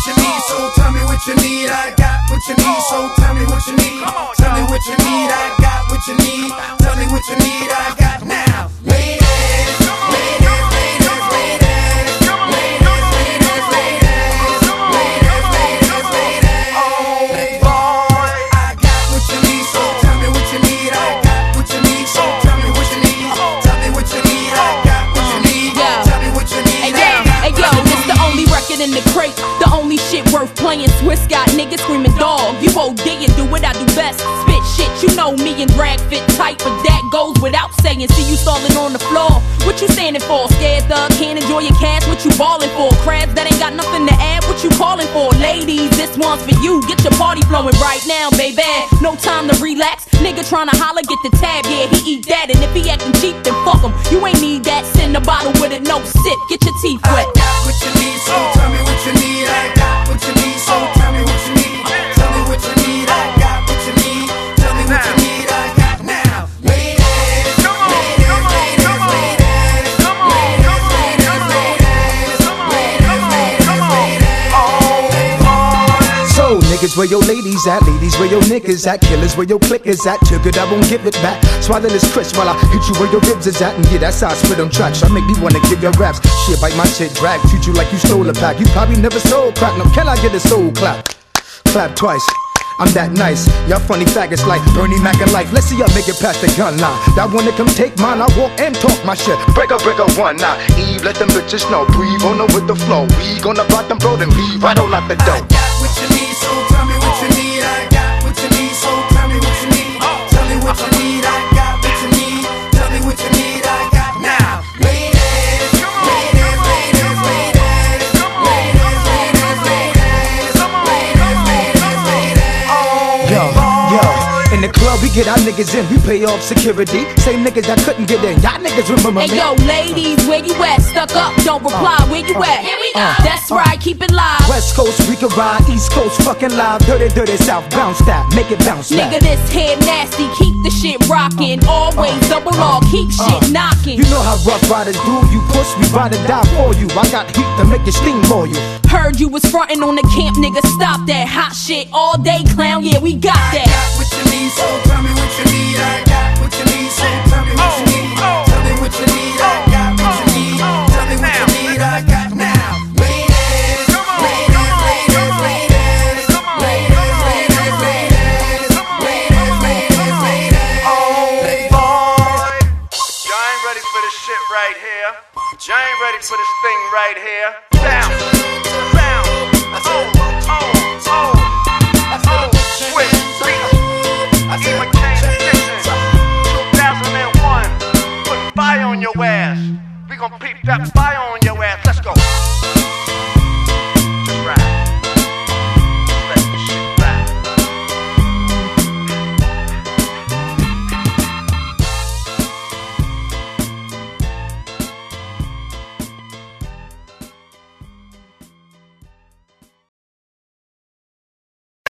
what you need, so tell me what you need. I got what you need, so tell me what you need. Tell me what you need, I got what you need. Tell me what you need, I got now. Ladies, ladies, ladies, ladies. In the crate, the only shit worth playing. Swiss got niggas screaming dog. You OD and do what I do best. Spit shit, you know me and drag fit tight, but that goes without saying. See you stalling on the floor. What you standing for? Scared thug, can't enjoy your cash. What you ballin' for? Crabs that ain't got nothing to add. What you calling for? Ladies, this one's for you. Get your party flowing right now, baby. No time to relax. Nigga tryna holler, get the tab. Yeah, he eat that, and if he acting cheap, then fuck him. You ain't need that. Send a bottle with it, no sip. Get your teeth wet. I got what you need, so tell me what you need. I got what you need, so tell me what you need. Tell me what you need. I got what you need. Tell me what you need. I got now. Ladies, ladies, ladies, ladies, ladies, ladies. So niggas, where your ladies at? Ladies, where your niggas at? Killers, where your clickers at? Took it, I won't give it back. Swallow this crisp while I hit you where your ribs is at. And yeah, that's how I spit on tracks. I make me wanna give your raps. Shit, bite my shit, drag. Treat you like you stole a pack. You probably never sold crack. No, can I get a soul clap? Clap twice. I'm that nice. Y'all funny faggots like Bernie Mac and life. Let's see y'all make it past the gun line. That wanna come take mine, I walk and talk my shit. Break a one now. Eve, let them bitches know. Breathe on them with the flow. We gonna block them, bro, then leave right on out the door. I got what you need, so tell me what you need. I got what you need, so tell me what you need. Tell me what you need. I got what you need. Tell me what you need. I got now. Ladies, ladies, ladies, ladies, ladies, ladies, ladies, ladies, ladies. Yo, in the club we get our niggas in, we pay off security. Same niggas that couldn't get in, y'all niggas remember me. Hey yo, ladies, where you at? Stuck up, don't reply, where you at? Here we go. That's right, keep it live. West Coast, we can ride, East Coast, fucking live. Dirty, dirty South, bounce that, make it bounce back. Nigga, this head nasty, keep the shit rockin'. Always double R, keep shit knockin'. You know how rough riders do, you push, we ride or die for you. I got heat to make you steam for you. Heard you was frontin' on the camp, nigga, stop that hot shit all day, clown, yeah, we got that. I got what you need, so tell me what you need. I got what you need, so tell me what you need. Tell me what you need. I got what you need. Tell me what you need. I got now. Ladies, ladies, ladies, ladies, ladies, ladies, ladies, ladies, ladies. Oh boy, y'all ain't ready for this shit right here. Y'all ain't ready for this thing right here. Bounce, bounce, switch, beat, McCain edition, 2001. Put fire on your ass. We gon' peep that fire.